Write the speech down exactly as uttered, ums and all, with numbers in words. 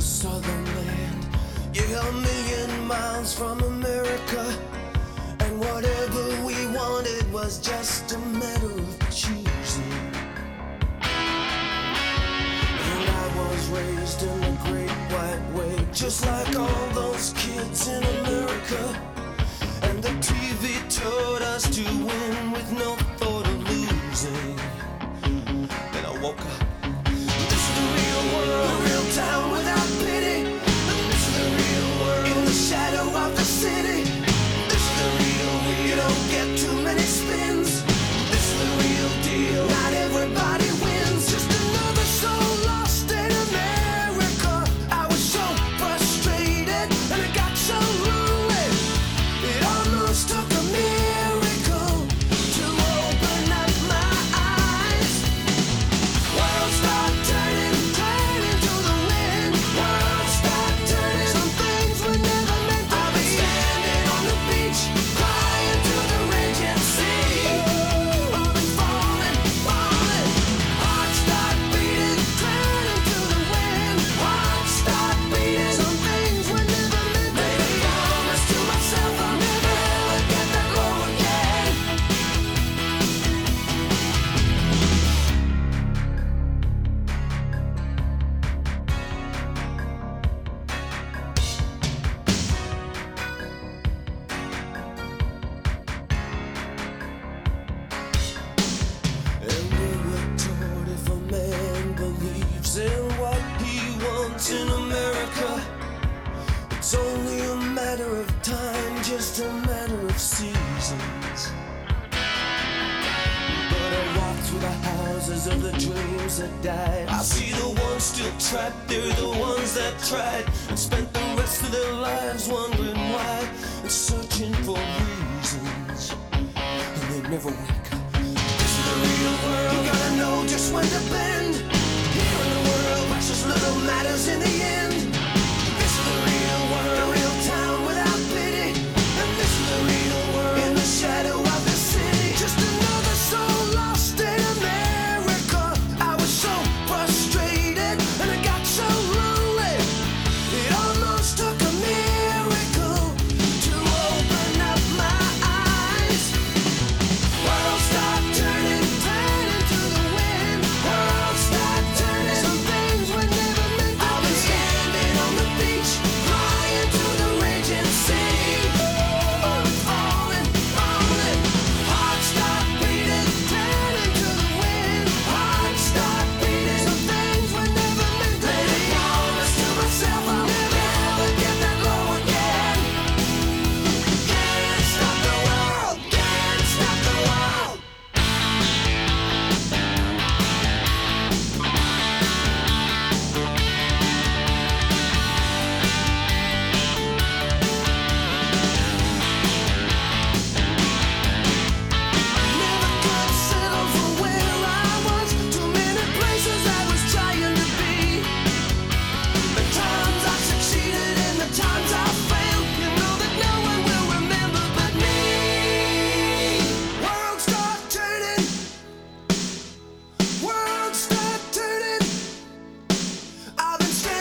southern land. Yeah, a million miles from America. And whatever we wanted was just a matter of choosing. And I was raised in the great white way, just like all those kids in America. And the T V told us to win with no thought of losing. Then I woke up. This is the real world, a real town without pity. And this is the real world, in the shadow of the city. This is the real deal, you don't get too many spins. This is the real deal, not everybody wins. Just another soul lost in America. I was so frustrated and I got so lonely. It almost took a miracle to open up my eyes. World start turning, turning to the wind. World start turning, some things were never meant to be. I've been standing on the beach, crying to the raging sea. I've been falling, falling. Hearts start beating, turning to the wind. Hearts start beating, some things were never meant to be. Made a promise to myself I'll never ever get that low again. And we were taught if a man believes in what he wants in America, it's only a matter of time, just a matter of seasons. But I walk through the houses of the dreams that died. I see the ones still trapped, they're the ones that tried and spent the rest of their lives wondering why and searching for reasons. And they never wake up. This is the real world, you gotta know just when to bend. Here in the world, precious little matters in the end. This is the real world, a real town without pity. And this is the real world, in the shadow of the city. Just another soul lost in America. I was so frustrated and I got so lonely. It almost took a miracle to open up my eyes. World start turning, turning to the wind. World start turning, some things were never meant to be. I've been standing on the beach, crying to the raging sea. I'm falling, falling. Hearts start beating, turning to the wind. Hearts start beating, some things were never meant to be. Made a promise to myself I'll never ever get that low again. Can't stop the world, can't stop the world. Never could settle for where I was. Too many places I was trying to be. The times I succeeded and the times I failed. You know that no one will remember but me. World start turning. World start turning. I've been standing